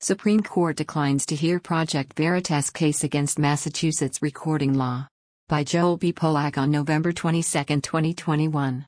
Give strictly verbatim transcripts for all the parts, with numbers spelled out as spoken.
Supreme Court declines to hear Project Veritas case against Massachusetts recording law. By Joel B. Polak on November twenty-second, twenty twenty-one.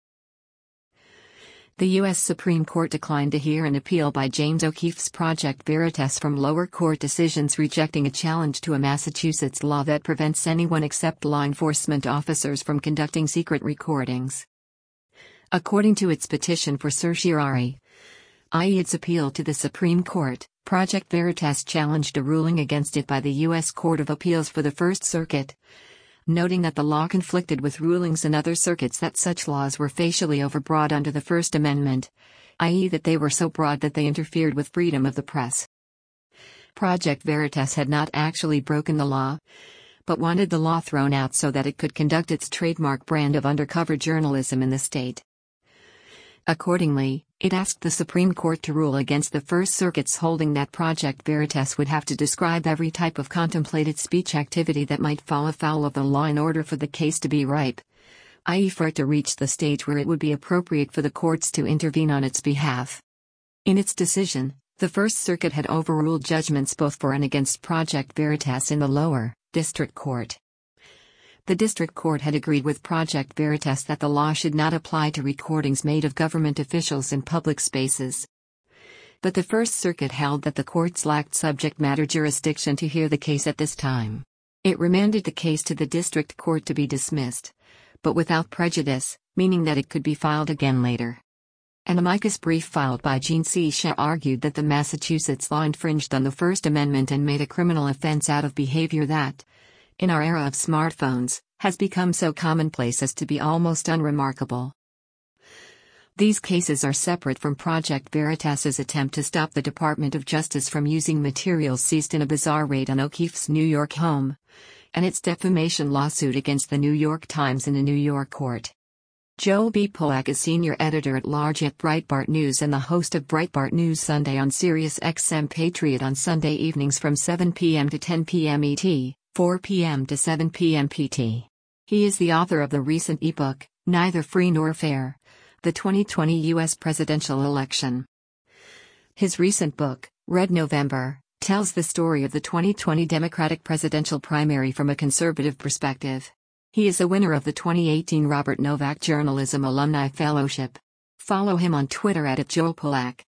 The U S Supreme Court declined to hear an appeal by James O'Keefe's Project Veritas from lower court decisions rejecting a challenge to a Massachusetts law that prevents anyone except law enforcement officers from conducting secret recordings. According to its petition for certiorari, that is its appeal to the Supreme Court, Project Veritas challenged a ruling against it by the U S Court of Appeals for the First Circuit, noting that the law conflicted with rulings in other circuits that such laws were facially overbroad under the First Amendment, that is that they were so broad that they interfered with freedom of the press. Project Veritas had not actually broken the law, but wanted the law thrown out so that it could conduct its trademark brand of undercover journalism in the state. Accordingly, it asked the Supreme Court to rule against the First Circuit's holding that Project Veritas would have to describe every type of contemplated speech activity that might fall afoul of the law in order for the case to be ripe, that is for it to reach the stage where it would be appropriate for the courts to intervene on its behalf. In its decision, the First Circuit had overruled judgments both for and against Project Veritas in the lower district court. The district court had agreed with Project Veritas that the law should not apply to recordings made of government officials in public spaces. But the First Circuit held that the courts lacked subject matter jurisdiction to hear the case at this time. It remanded the case to the district court to be dismissed, but without prejudice, meaning that it could be filed again later. An amicus brief filed by Jean C. Shah argued that the Massachusetts law infringed on the First Amendment and made a criminal offense out of behavior that, in our era of smartphones, has become so commonplace as to be almost unremarkable. These cases are separate from Project Veritas's attempt to stop the Department of Justice from using materials seized in a bizarre raid on O'Keefe's New York home, and its defamation lawsuit against the New York Times in a New York court. Joel B. Polak is senior editor-at-large at Breitbart News and the host of Breitbart News Sunday on Sirius X M Patriot on Sunday evenings from seven p m to ten p m E T, four p m to seven p m P T. He is the author of the recent ebook, Neither Free Nor Fair: The twenty twenty U S Presidential Election. His recent book, Red November, tells the story of the twenty twenty Democratic presidential primary from a conservative perspective. He is a winner of the twenty eighteen Robert Novak Journalism Alumni Fellowship. Follow him on Twitter at Joel Polak.